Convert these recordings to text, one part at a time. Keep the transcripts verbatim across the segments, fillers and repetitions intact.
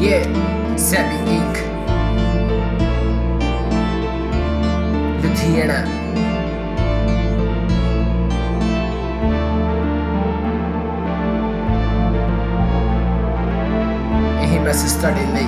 Yeah, Sabi Inc Ludhiana ਇਹ message ਤੁਹਾਡੇ ਲਈ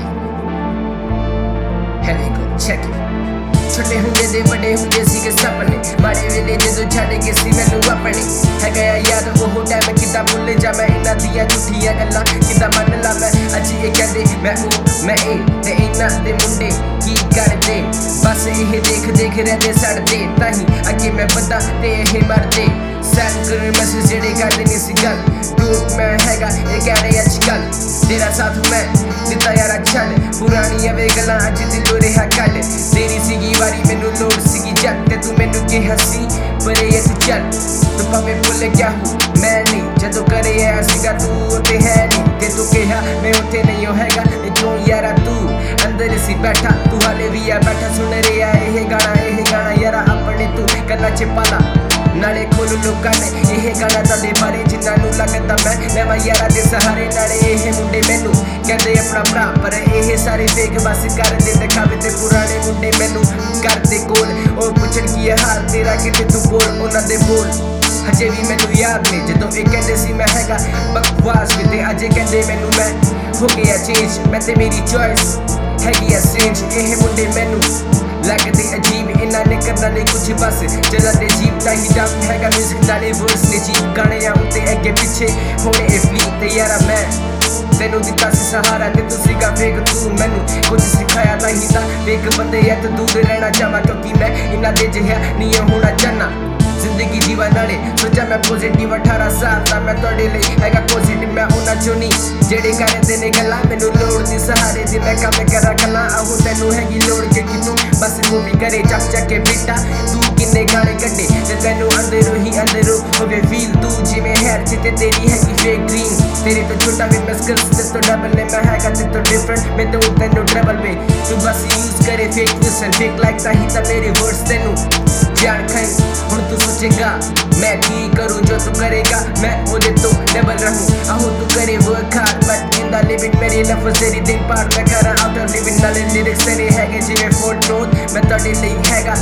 ਹੈਵੀ ਗੋ ਚੈੱਕ ਇਟ ਛੋਟੇ ਹੁੰਦੇ ਦੇ ਵੱਡੇ ਹੁੰਦੇ ਸੀਗੇ ਸੁਪਨੇ ਮਾੜੇ ਵੇਲੇ ਜਦੋਂ ਛੱਡ ਕੇ ਸੀ ਮੈਨੂੰ ਆਪਣੇ ਹੈਗਾ ਯਾਦ ਉਹ ਟਾਈਮ ਕਿੱਦਾਂ ਭੁੱਲ ਜਾ ਮੈਂ ਇਹਨਾਂ ਦੀਆਂ ਝੂਠੀਆਂ ਗੱਲਾਂ ਕਿੱਦਾਂ ਮੰਨ ਲਾ ਮੈਂ ਅੱਜ ਇਹ ਕਹਿੰਦੇ ਮੈਂ ਉਹ ਮੈਂ ਇਹ ਤੇ ਇਹਨਾਂ ਦੇ ਮੁੰਡੇ ਕੀ ਕਰਦੇ ਬਸ ਇਹ ਦੇਖ ਦੇਖ ਰਹਿੰਦੇ ਸੜਦੇ ਤਾਹੀਂ ਅੱਗੇ ਮੈਂ ਵੱਧਾ ਤੇ ਇਹ ਮਰਦੇ ਸੈਂਡ ਕਰ ਮੈਸੇਜ ਜਿਹੜੇ ਕਰਦੇ ਨਹੀਂ ਸੀ ਗੱਲ ਡੂਟ ਮੈਂ ਹੈਗਾ ਇਹ ਕਹਿ ਰਹੇ ਅੱਜ ਕੱਲ ਤੇਰਾ ਸਾਥ ਮੈਂ ਦਿੱਤਾ ਯਾਰਾ ਛੱਡ ਪੁਰਾਣੀਆਂ ਵੇ ਗੱਲਾਂ ਅੱਜ ਦਿਲੋਂ ਰਿਹਾ ਕੱਢ ਤੇਰੀ ਸੀਗੀ ਵਾਰੀ ਮੈਨੂੰ ਲੋੜ ਸੀਗੀ ਜੱਟ ਤੇ ਤੂੰ ਮੈਨੂੰ ਕਿਹਾ ਸੀ ਪਰੇ ਇਹ ਤੂੰ ਚੱਲ ਤੂੰ ਭਾਵੇਂ ਭੁੱਲ ਗਿਆ ਹੂੰ ਮੈਂ ਨਹੀਂ ਜਦੋਂ ਕਰੇ ਆ ਸੀਗਾ ਤੂੰ ਉੱਥੇ ਹੈ ਨਹੀਂ ਤੇ ਤੂੰ ਕਿਹਾ ਮੈਂ ਉੱਥੇ ਨਹੀਂ ਹੋ ਹੈਗਾ ਕਿਉਂ ਯਾਰਾ ਤੂੰ ਅੰਦਰ ਸੀ ਬੈਠਾ ਤੂੰ ਹਾਲੇ ਵੀ ਆ ਬੈਠਾ ਸੁਣ ਰਿਹਾ ਇਹ ਗਾਣਾ ਇਹ ਗਾਣਾ ਯਾਰਾ ਆਪਣੇ ਤੂੰ ਕੰਨਾਂ 'ਚ ਪਾਲਾ ਨਾਲੇ ਖੋਲ ਲੋਕਾਂ ਨੇ ਇਹ ਗਾਣਾ ਤੁਹਾਡੇ ਬਾਰੇ ਜਿਨ੍ਹਾਂ ਨੂੰ ਲੱਗਦਾ ਮੈਂ ਲੈਵਾਂ ਯਾਰਾਂ ਦੇ ਸਹਾਰੇ ਨਾਲੇ ਇਹ ਮੁੰਡੇ ਮੈਨੂੰ ਕਹਿੰਦੇ ਆਪਣਾ ਭਰਾ ਪਰ ਇਹ ਸਾਰੇ ਫੇਕ ਬਸ ਕਰਦੇ ਦਿਖਾਵੇ ਤੇ ਪੁਰਾਣੇ ਮੁੰਡੇ ਮੈਨੂੰ ਕਰਦੇ ਕੋਲ ਉਹ ਪੁੱਛਣ ਕੀ ਹਾਲ ਤੇਰਾ ਕਿਤੇ ਤੂੰ ਬੋਲ ਉਹਨਾਂ ਦੇ ਬੋਲ ਹਜੇ ਵੀ ਮੈਨੂੰ ਯਾਦ ਨੇ ਜਦੋਂ ਇਹ ਕਹਿੰਦੇ ਸੀ ਮੈਂ ਹੈਗਾ ਬਕਵਾਸ ਕਿਤੇ ਅਜੇ ਕਹਿੰਦੇ ਮੈਨੂੰ ਮੈਂ ਹੋ ਗਿਆ ਚੇਂਜ ਮੈਂ ਤੇ ਮੇਰੀ ਚੋਇਸ ਹੈਗੀ ਆ ਸਟ੍ਰੇਂਜ ਇਹ ਮੁੰਡੇ ਮੈਨੂੰ ਲੱਗਦੇ ਅਜੀਬ ਇਹਨਾਂ ਨੇ ਕਰਨਾ ਨਹੀਂ ਕੁਝ ਬਸ ਚੱਲਦੇ ਜੀਪ ਤਾਂ ਹੀ ਡੰਮ ਹੈਗਾ ਮਿਊਜ਼ਿਕ ਨਾਲੇ ਵਰਸ ਨੇ ਜੀਪ ਗਾਣਿਆਂ ਉੱਤੇ ਅੱਗੇ ਪਿੱਛੇ ਹੋਣੇ ਇਹ ਫਲੀ ਤੇ ਯਾਰਾ ਮੈਂ ਤੈਨੂੰ ਦਿੱਤਾ ਸੀ ਸਹਾਰਾ ਤੇ ਤੂੰ ਸੀਗਾ ਫੇਕ ਤੂੰ ਮੈਨੂੰ ਕੁਝ ਸਿਖਾਇਆ ਤਾਂ ਹੀ ਤਾਂ ਫੇਕ ਬੰਦੇ ਐ ਤੇ ਦੂਰ ਰਹਿਣਾ ਚਾਹਾਂ ਕਿਉਂਕਿ ਮੈਂ ਇਹਨਾਂ ਦੇ ਜਿਹਾ ਨਹੀਂ ਹੋਣਾ ਚਾਹਨਾ ਜ਼ਿੰਦਗੀ ਜੀਵਾ ਨਾਲੇ ਸੋਚਾ ਮੈਂ ਪੋਜ਼ਿਟਿਵ ਅਠਾਰਾਂ ਸਾਲ ਦਾ ਮੈਂ ਤੁਹਾਡੇ ਲਈ ਹੈਗਾ ਪੋਜ਼ਿਟਿਵ ਮੈਂ ਉਹਨਾਂ ਚੋਂ ਨਹੀਂ ਜਿਹੜੇ ਕਰਦੇ ਨੇ ਗੱਲਾਂ ਮੈਨੂੰ ਲੋੜ ਦੀ ਸਹਾਰੇ ਦੀ ਮੈਂ ਕੰਮ ਕਰਾਂ ਗੱਲਾਂ ਆਹੋ ਤੈਨੂੰ ਹੈਗੀ ਲੋੜ ਕਿ ਕਿਨੂੰ ਬਸ ਉਹ ਵੀ ਕਰੇ ਚੱਕ ਚੱਕ ਕੇ ਬੇਟਾ ਤੂੰ ਕਿੰਨੇ ਗਾਣੇ ਕੱਢੇ ਤੇ ਤੈਨੂੰ ਅੰਦਰੋਂ ਹੀ ਅੰਦਰੋਂ ਹੋਵੇ ਫੀਲ ਤੂੰ ਜਿਵੇਂ ਹੈਰ ਚ ਤੇ ਤੇਰੀ ਹੈਗੀ ਫੇਕ ਡ੍ਰੀਮ ਤੇਰੇ ਤੋਂ ਛੋਟਾ ਵੀ ਮੈਂ ਸਕਿਲਸ ਤੇ ਤੋਂ ਡਬਲ ਨੇ ਮੈਂ ਹੈਗਾ ਤੇ ਤੋਂ ਡਿਫਰੈਂਟ ਮੈਂ ਤੇ ਤੈਨੂੰ ਡਬਲ ਵੇ ਤੂੰ ਬਸ ਯੂਜ਼ ਕਰੇ ਫੇਕ ਲਿਸਨ ਫੇਕ ਲਾਈਕ ਤਾਂ ਹੀ ਤਾਂ ਮੇਰੇ ਵਰਡਸ ਤੈਨੂੰ ਜਾਣ ਖਾਈ ਹੁਣ ਤੂੰ ਸੋਚੇਗਾ ਮੈਂ ਕੀ ਕਰੂੰ ਜੋ ਤੂੰ ਕਰੇਗਾ ਮੈਂ ਉਹਦੇ ਤੋਂ ਡਬਲ ਰਹੂੰ ਆਹੋ ਤੂੰ ਕਰੇ work hard but in the living ਮੇਰੇ ਲਫ਼ਜ਼ ਤੇਰੀ ਦਿਨ ਪਾਰ ਮੈਂ ਕਰਾਂ ਆਊਟ ਆਫ ਲਿਵਿੰਗ ਨਾਲੇ ਲਿਰਿਕਸ ਤੇਰੇ ਹੈਗੇ ਜਿਵੇਂ ਫੋਰਟ ਨੋਟ ਮੈਂ ਤੁਹਾਡੇ ਲਈ ਹੈਗਾ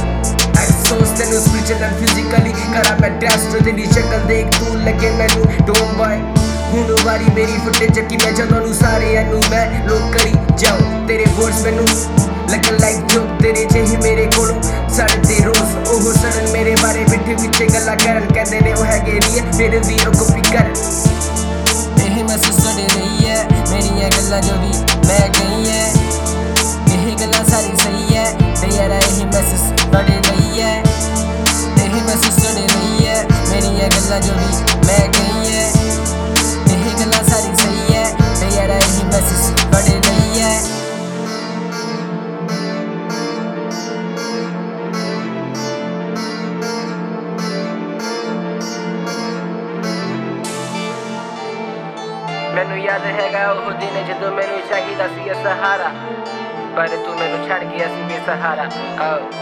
ਐਕਸੋਸ ਤੈਨੂੰ ਸਪਿਰਿਚੁਅਲ ਐਂਡ ਫਿਜ਼ੀਕਲੀ ਕਰਾਂ ਮੈਂ ਡਰੈਸ ਤੋਂ ਤੇਰੀ ਸ਼ਕਲ ਦੇਖ ਤੂੰ ਲੱਗੇ ਮੈਨੂੰ ਡੋਂਟ ਬਾਏ ਹੁਣ ਵਾਰੀ ਮੇਰੀ ਫੁੱਟੇ ਚੱਕੀ ਮੈਂ ਜਦੋਂ ਨੂੰ ਸਾਰਿਆਂ ਨੂੰ ਮੈਂ ਲੋਕ ਕਰੀ ਜਾਓ ਤੇਰੇ ਵਰਡਸ ਮੈਨੂੰ ਲੱਗਣ ਲਾਈਕ ਜੋ ਤੇਰੇ ਜਿਹੇ ਮੇਰੇ ਕੋਲੋਂ ਸੜਦੇ ਰੋਜ਼ ਉਹ ਸੜਨ ਮੇਰੇ ਬਾਰੇ ਬਿੱਠੇ ਪਿੱਛੇ ਗੱਲਾਂ ਕਰਨ ਕਹਿੰਦੇ ਨੇ ਉਹ ਹੈਗੇ ਰੀਅਲ ਫਿਰ ਵੀ ਉਹ ਕਾਪੀ ਕਰ ਇਹ ਮੈਸੇਜ ਤੁਹਾਡੇ ਲਈ ਹੈ ਮੇਰੀਆਂ ਗੱਲਾਂ ਜੋ ਵੀ ਮੈਂ ਗਈ ਹੈ ਇਹ ਗੱਲਾਂ ਸਾਰੀ ਸਹੀ ਹੈ ਤੇ ਯਾਰਾ ਇਹ ਮੈਸੇਜ ਤੁਹਾਡੇ ਲਈ ਹੈ ਇਹ ਮੈਸੇਜ ਤੁਹਾਡੇ ਲਈ ਹੈ ਮੇਰੀਆਂ ਗੱਲਾਂ ਜੋ ਵੀ ਮੈਂ ਗਈ ਹੈ ਇਹ ਗੱਲਾਂ ਸਾਰੀ ਸਹੀ ਹੈ ਤੇ ਯਾਰਾ ਇਹ ਮੈਸੇਜ ਤੁਹਾਡੇ ਲਈ ਹੈ ਮੈਨੂੰ ਯਾਦ ਹੈਗਾ ਉਹ ਦਿਨ ਜਦੋਂ ਮੈਨੂੰ ਚਾਹੀਦਾ ਸੀ ਸਹਾਰਾ ਪਰ ਤੂੰ ਮੈਨੂੰ ਛੱਡ ਗਿਆ ਸੀ ਬੇਸਹਾਰਾ